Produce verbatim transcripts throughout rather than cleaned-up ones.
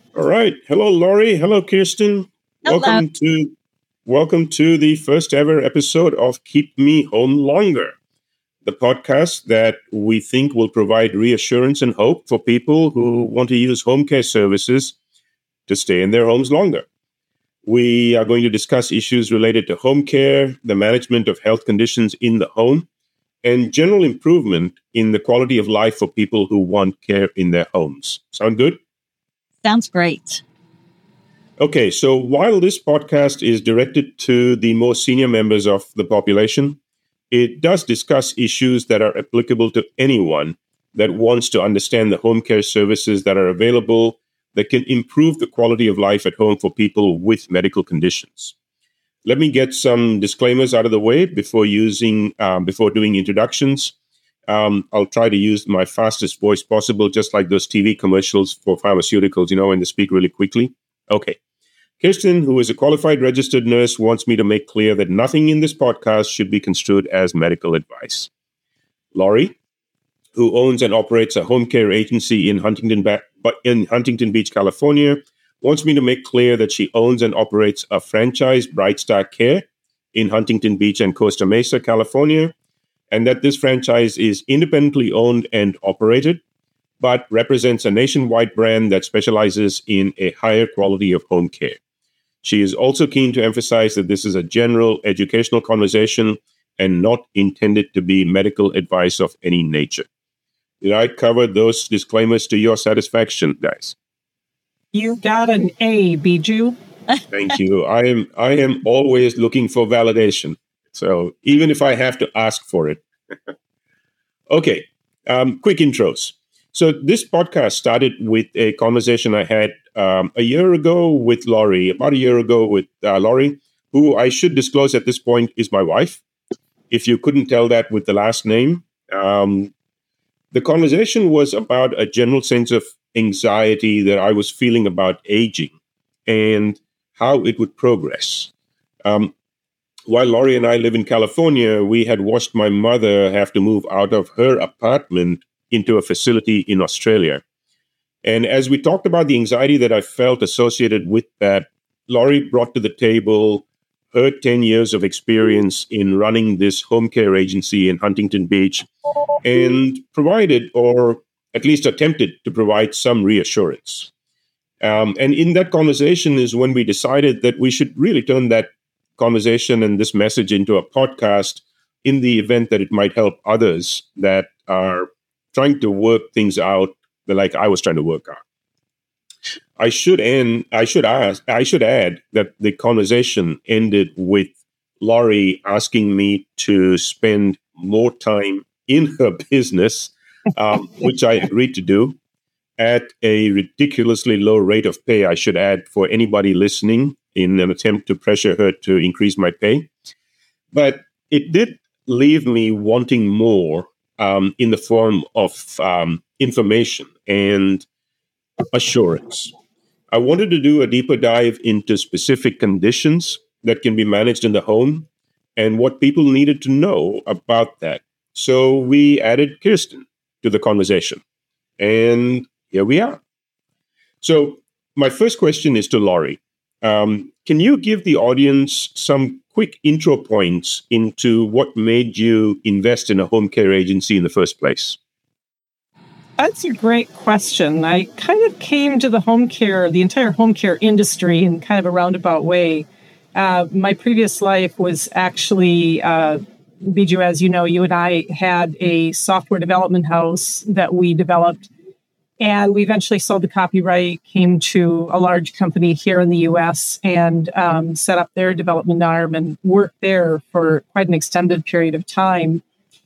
All right. Hello, Laurie. Hello, Kirsten. Hello. Welcome to welcome to the first ever episode of Keep Me Home Longer, the podcast that we think will provide reassurance and hope for people who want to use home care services to stay in their homes longer. We are going to discuss issues related to home care, the management of health conditions in the home, and general improvement in the quality of life for people who want care in their homes. Sound good? Sounds great. Okay, so while this podcast is directed to the more senior members of the population, it does discuss issues that are applicable to anyone that wants to understand the home care services that are available that can improve the quality of life at home for people with medical conditions. Let me get some disclaimers out of the way before using um, before doing introductions. Um, I'll try to use my fastest voice possible, just like those T V commercials for pharmaceuticals, you know, when they speak really quickly. Okay. Kirsten, who is a qualified registered nurse, wants me to make clear that nothing in this podcast should be construed as medical advice. Laurie, who owns and operates a home care agency in Huntington, ba- in Huntington Beach, California, wants me to make clear that she owns and operates a franchise, Bright Star Care, in Huntington Beach and Costa Mesa, California, and that this franchise is independently owned and operated, but represents a nationwide brand that specializes in a higher quality of home care. She is also keen to emphasize that this is a general educational conversation and not intended to be medical advice of any nature. Did I cover those disclaimers to your satisfaction, guys? You got an A, Bijou. Thank you. I am I am always looking for validation. So even if I have to ask for it. Okay, um, quick intros. So this podcast started with a conversation I had um, a year ago with Laurie, about a year ago with uh, Laurie, who I should disclose at this point is my wife. If you couldn't tell that with the last name, um, the conversation was about a general sense of anxiety that I was feeling about aging and how it would progress. Um, while Laurie and I live in California, we had watched my mother have to move out of her apartment into a facility in Australia. And as we talked about the anxiety that I felt associated with that, Laurie brought to the table her ten years of experience in running this home care agency in Huntington Beach and provided, or at least attempted to provide, some reassurance. Um, and in that conversation is when we decided that we should really turn that conversation and this message into a podcast in the event that it might help others that are trying to work things out like I was trying to work out. I should end, I should ask, I should add that the conversation ended with Laurie asking me to spend more time in her business, um, which I agreed to do at a ridiculously low rate of pay, I should add, for anybody listening, in an attempt to pressure her to increase my pay. But it did leave me wanting more um, in the form of um, information and assurance. I wanted to do a deeper dive into specific conditions that can be managed in the home and what people needed to know about that. So we added Kirsten to the conversation. And here we are. So my first question is to Laurie. Um, can you give the audience some quick intro points into what made you invest in a home care agency in the first place? That's a great question. I kind of came to the home care, the entire home care industry in kind of a roundabout way. Uh, my previous life was actually, uh, Bijou, as you know, you and I had a software development house that we developed. And we eventually sold the copyright, came to a large company here in the U S and um, set up their development arm and worked there for quite an extended period of time.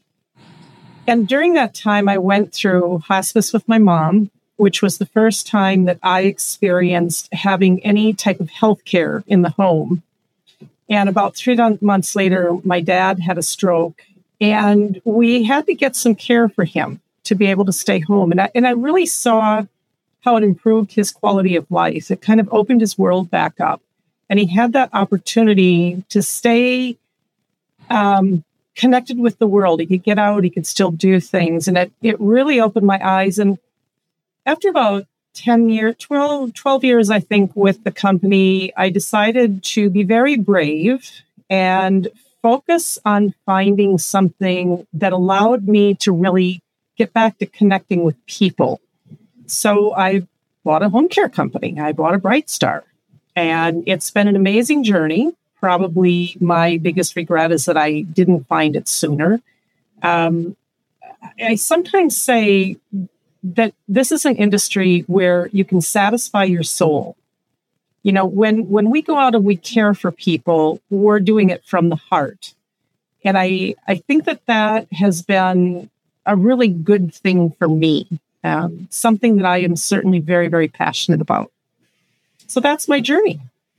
And during that time, I went through hospice with my mom, which was the first time that I experienced having any type of health care in the home. And about three months later, my dad had a stroke, and we had to get some care for him to be able to stay home. And I, and I really saw how it improved his quality of life. It kind of opened his world back up. And he had that opportunity to stay um, connected with the world. He could get out, he could still do things. And it, it really opened my eyes. And after about ten years, twelve, twelve years, I think, with the company, I decided to be very brave and focus on finding something that allowed me to really get back to connecting with people. So I bought a home care company. I bought a BrightStar. And it's been an amazing journey. Probably my biggest regret is that I didn't find it sooner. Um, I sometimes say that this is an industry where you can satisfy your soul. You know, when, when we go out and we care for people, we're doing it from the heart. And I, I think that that has been a really good thing for me, um, something that I am certainly very, very passionate about. So that's my journey.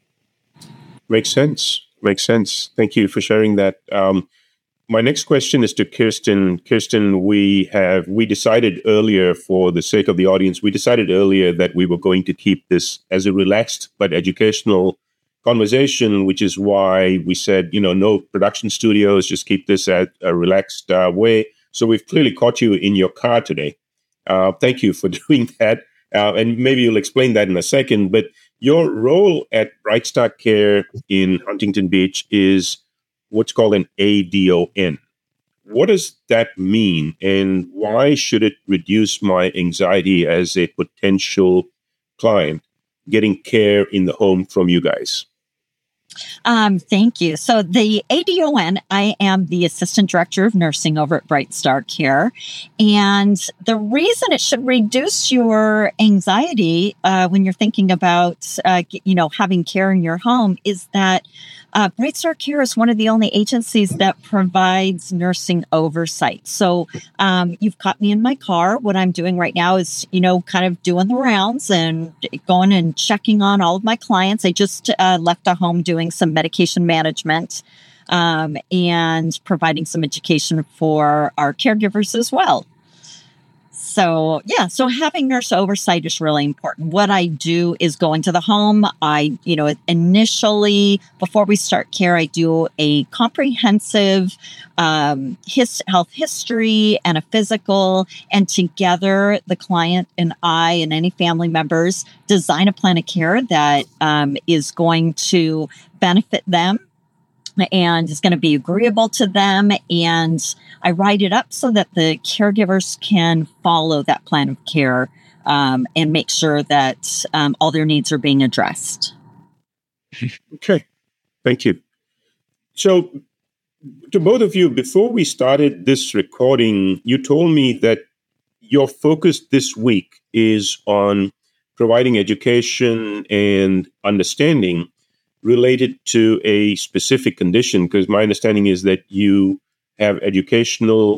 Makes sense. Makes sense. Thank you for sharing that. Um, my next question is to Kirsten. Kirsten, we have we decided earlier, for the sake of the audience, we decided earlier that we were going to keep this as a relaxed but educational conversation, which is why we said, you know, no production studios, just keep this at a relaxed uh, way. So we've clearly caught you in your car today. Uh, thank you for doing that. Uh, and maybe you'll explain that in a second. But your role at BrightStar Care in Huntington Beach is what's called an A D O N. What does that mean, and why should it reduce my anxiety as a potential client getting care in the home from you guys? Um, thank you. So the A D O N, I am the Assistant Director of Nursing over at BrightStar Care. And the reason it should reduce your anxiety uh, when you're thinking about, uh, you know, having care in your home is that Uh, BrightStar Care is one of the only agencies that provides nursing oversight. So um, you've caught me in my car. What I'm doing right now is, you know, kind of doing the rounds and going and checking on all of my clients. I just uh, left a home doing some medication management um, and providing some education for our caregivers as well. So, yeah, so having nurse oversight is really important. What I do is go into the home. I, you know, initially, before we start care, I do a comprehensive um, his, health history and a physical. And together, the client and I and any family members design a plan of care that um, is going to benefit them and is going to be agreeable to them. And I write it up so that the caregivers can follow that plan of care um, and make sure that um, all their needs are being addressed. Okay. Thank you. So to both of you, before we started this recording, you told me that your focus this week is on providing education and understanding related to a specific condition, because my understanding is that you have educational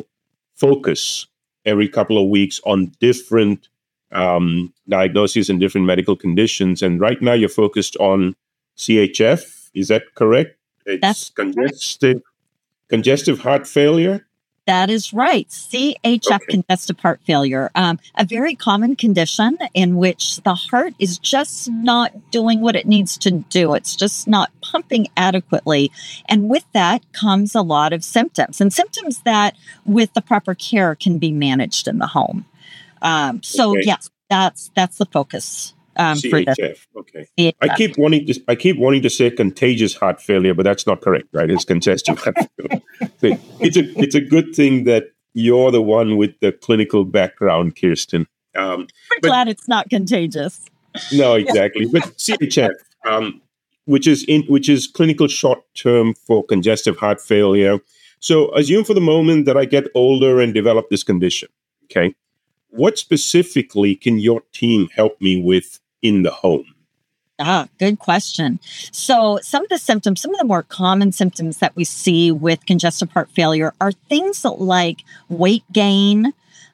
focus every couple of weeks on different um, diagnoses and different medical conditions. And right now you're focused on C H F. Is that correct? It's That's congestive, congestive heart failure. That is right. C H F, okay. Congestive heart failure, um, a very common condition in which the heart is just not doing what it needs to do. It's just not pumping adequately. And with that comes a lot of symptoms, and symptoms that with the proper care can be managed in the home. Um, so okay. yes, that's that's the focus. Um, C H F. For okay. C H F. I keep wanting to. I keep wanting to say contagious heart failure, but that's not correct, right? It's congestive heart failure. So it's a. It's a good thing that you're the one with the clinical background, Kirsten. Um, We're but, glad it's not contagious. No, exactly. But C H F, um, which is in which is clinical short term for congestive heart failure. So assume for the moment that I get older and develop this condition. Okay, what specifically can your team help me with in the home? Ah, good question. So some of the symptoms, some of the more common symptoms that we see with congestive heart failure are things like weight gain,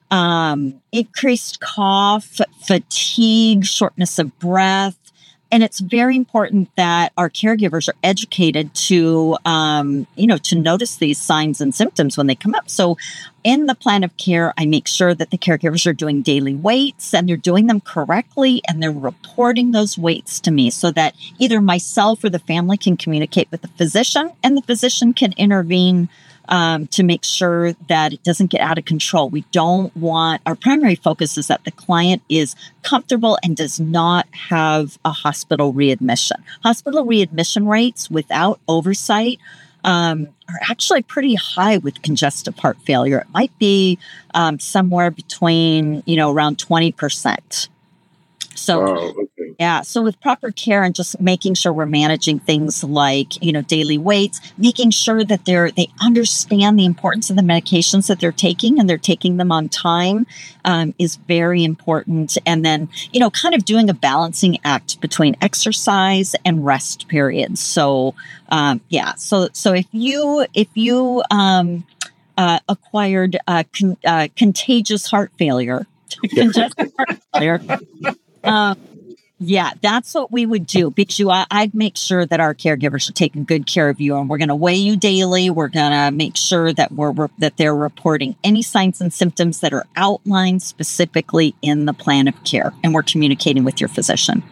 um, increased cough, fatigue, shortness of breath. And it's very important that our caregivers are educated to, um, you know, to notice these signs and symptoms when they come up. So in the plan of care, I make sure that the caregivers are doing daily weights and they're doing them correctly and they're reporting those weights to me so that either myself or the family can communicate with the physician and the physician can intervene um, to make sure that it doesn't get out of control. We don't want, our primary focus is that the client is comfortable and does not have a hospital readmission. Hospital readmission rates without oversight um, are actually pretty high with congestive heart failure. It might be um, somewhere between, you know, around twenty percent. So, wow, okay. yeah. So with proper care and just making sure we're managing things like, you know, daily weights, making sure that they're, they understand the importance of the medications that they're taking and they're taking them on time um, is very important. And then, you know, kind of doing a balancing act between exercise and rest periods. So, um, yeah. So, so if you, if you um, uh, acquired uh, con- uh, contagious heart failure, congestive heart failure, Um, yeah, that's what we would do. Because you, I, I'd make sure that our caregivers are taking good care of you, and we're going to weigh you daily. We're going to make sure that we're, we're that they're reporting any signs and symptoms that are outlined specifically in the plan of care, and we're communicating with your physician.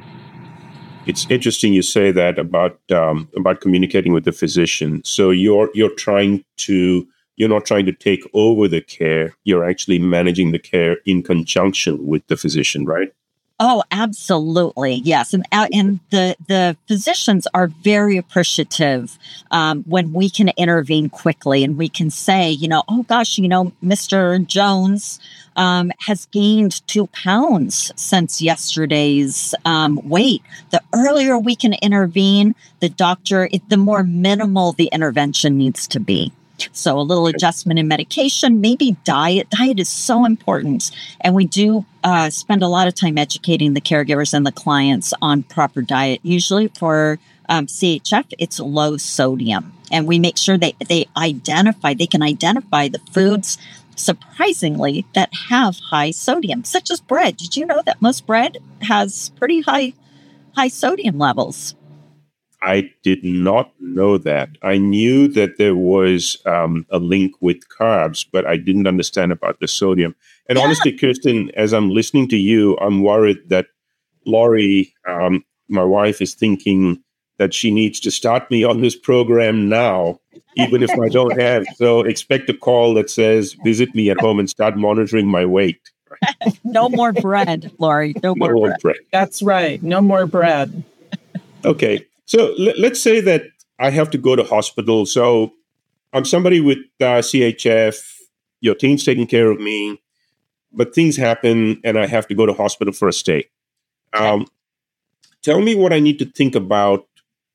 It's interesting you say that about um, about communicating with the physician. So you're you're trying to you're not trying to take over the care. You're actually managing the care in conjunction with the physician, right? Oh, absolutely. Yes. And and the, the physicians are very appreciative um, when we can intervene quickly and we can say, you know, oh, gosh, you know, Mister Jones um, has gained two pounds since yesterday's um, weight. The earlier we can intervene, the doctor, it, the more minimal the intervention needs to be. So a little adjustment in medication, maybe diet. Diet is so important. And we do uh, spend a lot of time educating the caregivers and the clients on proper diet. Usually for um, C H F, it's low sodium. And we make sure they, they identify, they can identify the foods, surprisingly, that have high sodium, such as bread. Did you know that most bread has pretty high, high sodium levels? I did not know that. I knew that there was um, a link with carbs, but I didn't understand about the sodium. And Yeah. honestly, Kirsten, as I'm listening to you, I'm worried that Lori, um, my wife, is thinking that she needs to start me on this program now, even if I don't have. So expect a call that says, visit me at home and start monitoring my weight. No more bread, Lori. No more No more bread. bread. That's right. No more bread. Okay. So let, let's say that I have to go to hospital. So I'm somebody with uh, C H F, your team's taking care of me, but things happen and I have to go to hospital for a stay. Um, tell me what I need to think about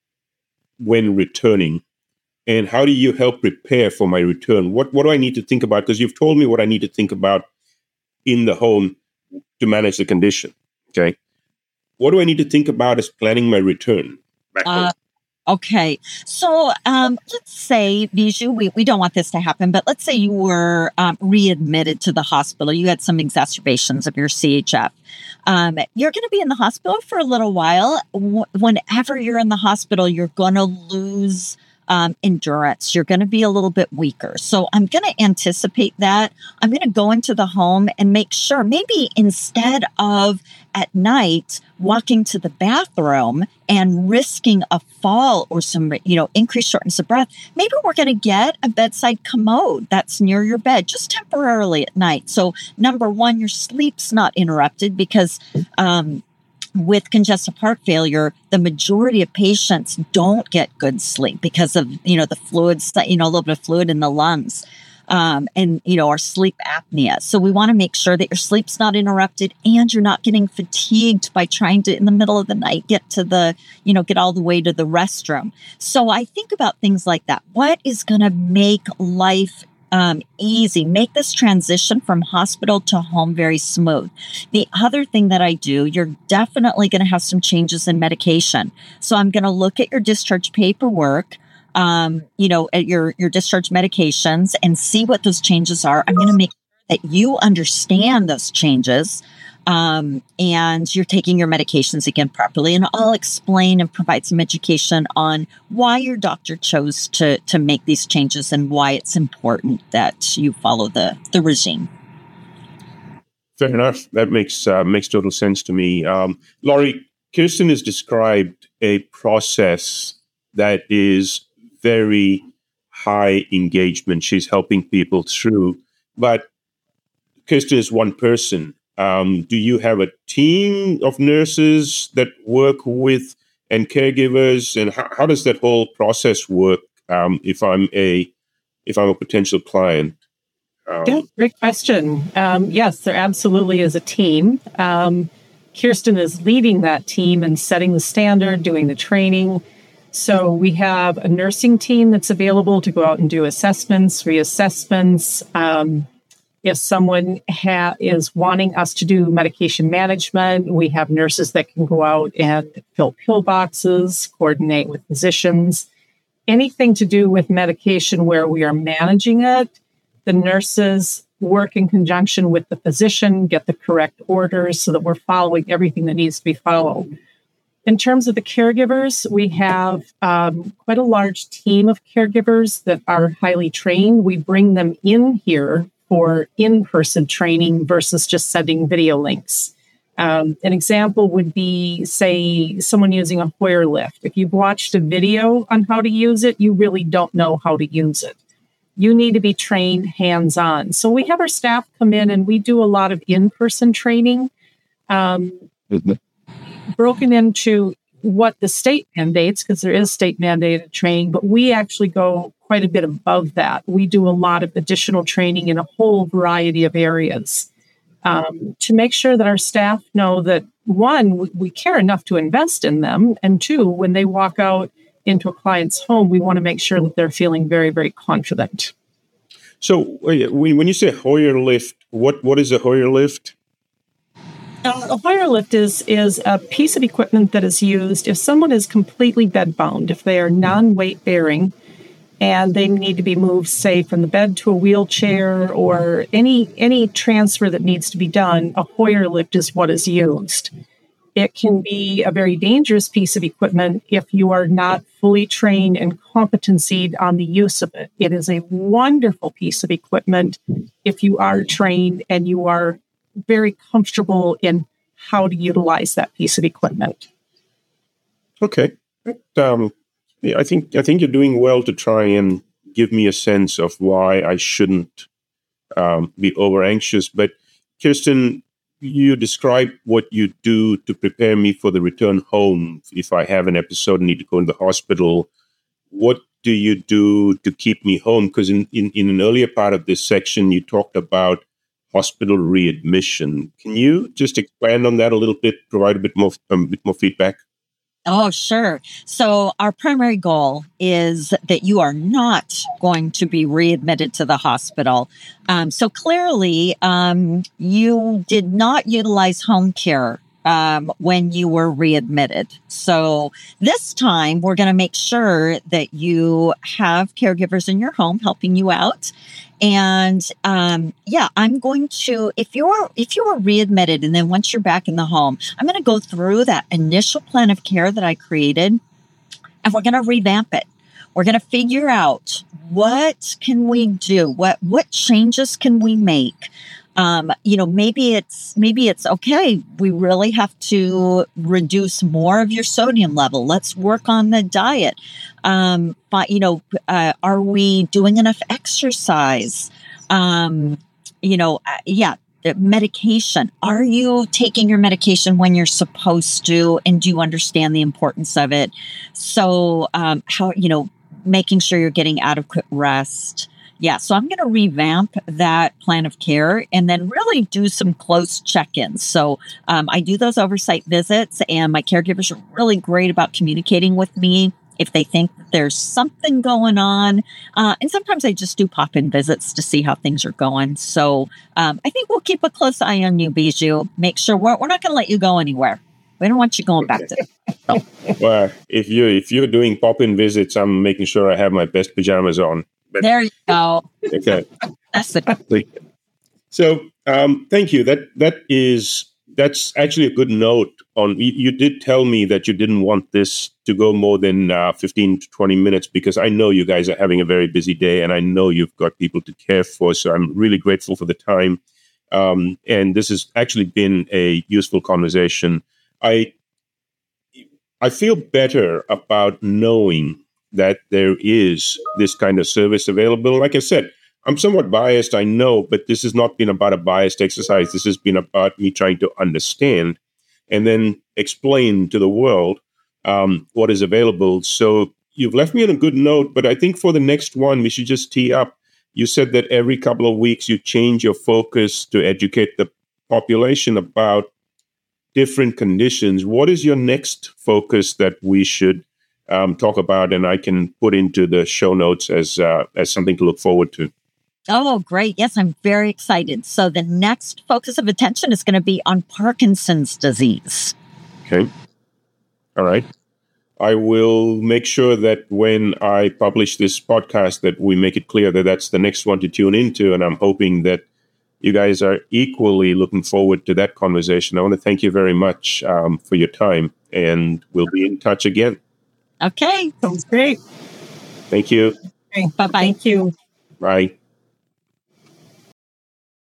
when returning, and how do you help prepare for my return? What, what do I need to think about? Because you've told me what I need to think about in the home to manage the condition. Okay. What do I need to think about as planning my return? Uh, okay. So um, let's say, Bijou, we, we don't want this to happen, but let's say you were um, readmitted to the hospital. You had some exacerbations of your C H F. Um, you're going to be in the hospital for a little while. W- whenever you're in the hospital, you're going to lose Um, endurance. You're going to be a little bit weaker. So I'm going to anticipate that. I'm going to go into the home and make sure maybe instead of at night walking to the bathroom and risking a fall or some, you know, increased shortness of breath, maybe we're going to get a bedside commode that's near your bed just temporarily at night. So number one, your sleep's not interrupted because, um, with congestive heart failure, the majority of patients don't get good sleep because of, you know, the fluids, you know, a little bit of fluid in the lungs, um, and, you know, our sleep apnea. So we want to make sure that your sleep's not interrupted and you're not getting fatigued by trying to, in the middle of the night, get to the, you know, get all the way to the restroom. So I think about things like that. What is going to make life Um, easy, make this transition from hospital to home very smooth. The other thing that I do, you're definitely going to have some changes in medication. So I'm going to look at your discharge paperwork, um, you know, at your, your discharge medications and see what those changes are. I'm going to make sure that you understand those changes. Um, and you're taking your medications again properly. And I'll explain and provide some education on why your doctor chose to to make these changes and why it's important that you follow the, the regime. Fair enough. That makes uh, makes total sense to me. Um, Lori, Kirsten has described a process that is very high engagement. She's helping people through. But Kirsten is one person. Um, do you have a team of nurses that work with and caregivers? And how, how does that whole process work um, if I'm a if I'm a potential client? Um, yeah, great question. Um, yes, there absolutely is a team. Um, Kirsten is leading that team and setting the standard, doing the training. So we have a nursing team that's available to go out and do assessments, reassessments. Um, if someone ha- is wanting us to do medication management, we have nurses that can go out and fill pill boxes, coordinate with physicians. Anything to do with medication where we are managing it, the nurses work in conjunction with the physician, get the correct orders so that we're following everything that needs to be followed. In terms of the caregivers, we have um, quite a large team of caregivers that are highly trained. We bring them in here for in-person training versus just sending video links. Um, an example would be, say, someone using a Hoyer lift. If you've watched a video on how to use it, you really don't know how to use it. You need to be trained hands-on. So we have our staff come in and we do a lot of in-person training, um, broken into what the state mandates, because there is state mandated training, but we actually go quite a bit above that. We do a lot of additional training in a whole variety of areas um, to make sure that our staff know that, one, we, we care enough to invest in them, and two, when they walk out into a client's home, we want to make sure that they're feeling very, very confident. So when, when you say Hoyer lift, what, what is a Hoyer lift? Uh, a Hoyer lift is, is a piece of equipment that is used if someone is completely bedbound, if they are non-weight bearing, and they need to be moved, say, from the bed to a wheelchair or any any transfer that needs to be done. A Hoyer lift is what is used. It can be a very dangerous piece of equipment if you are not fully trained and competencied on the use of it. It is a wonderful piece of equipment if you are trained and you are very comfortable in how to utilize that piece of equipment. Okay. Um, yeah, I think I think you're doing well to try and give me a sense of why I shouldn't um, be over anxious. But Kirsten, you describe what you do to prepare me for the return home if I have an episode and need to go into the hospital. What do you do to keep me home? Because in, in, in an earlier part of this section, you talked about hospital readmission. Can you just expand on that a little bit, provide a bit more, a bit more feedback? Oh, sure. So our primary goal is that you are not going to be readmitted to the hospital. Um, so clearly, um, you did not utilize home care um, when you were readmitted. So this time, we're going to make sure that you have caregivers in your home helping you out. And um, yeah, I'm going to, if you're, if you were readmitted and then once you're back in the home, I'm going to go through that initial plan of care that I created and we're going to revamp it. We're going to figure out what can we do? What, what changes can we make? Um, you know, maybe it's, maybe it's okay. We really have to reduce more of your sodium level. Let's work on the diet. Um, but, you know, uh, are we doing enough exercise? Um, you know, uh, yeah, the medication. Are you taking your medication when you're supposed to? And do you understand the importance of it? So, um, how, you know, making sure you're getting adequate rest. Yeah, so I'm going to revamp that plan of care and then really do some close check-ins. So um, I do those oversight visits, and my caregivers are really great about communicating with me if they think that there's something going on. Uh, and sometimes I just do pop-in visits to see how things are going. So um, I think we'll keep a close eye on you, Bijou. Make sure we're, we're not going to let you go anywhere. We don't want you going back to so. Well, if you if you're doing pop-in visits, I'm making sure I have my best pajamas on. But, there you go. Okay. That's the. So, um, thank you. That that is that's actually a good note. On you, you did tell me that you didn't want this to go more than uh, fifteen to twenty minutes because I know you guys are having a very busy day, and I know you've got people to care for. So I'm really grateful for the time. Um, and this has actually been a useful conversation. I I feel better about knowing that there is this kind of service available. Like I said, I'm somewhat biased, I know, but this has not been about a biased exercise. This has been about me trying to understand and then explain to the world um, what is available. So you've left me on a good note, but I think for the next one, we should just tee up. You said that every couple of weeks you change your focus to educate the population about different conditions. What is your next focus that we should um, talk about, and I can put into the show notes as uh, as something to look forward to? Oh, great. Yes, I'm very excited. So the next focus of attention is going to be on Parkinson's disease. Okay. All right. I will make sure that when I publish this podcast that we make it clear that that's the next one to tune into, and I'm hoping that you guys are equally looking forward to that conversation. I want to thank you very much um, for your time, and we'll be in touch again. Okay. Sounds great. Thank you. Okay. Bye-bye. Thank you. Bye.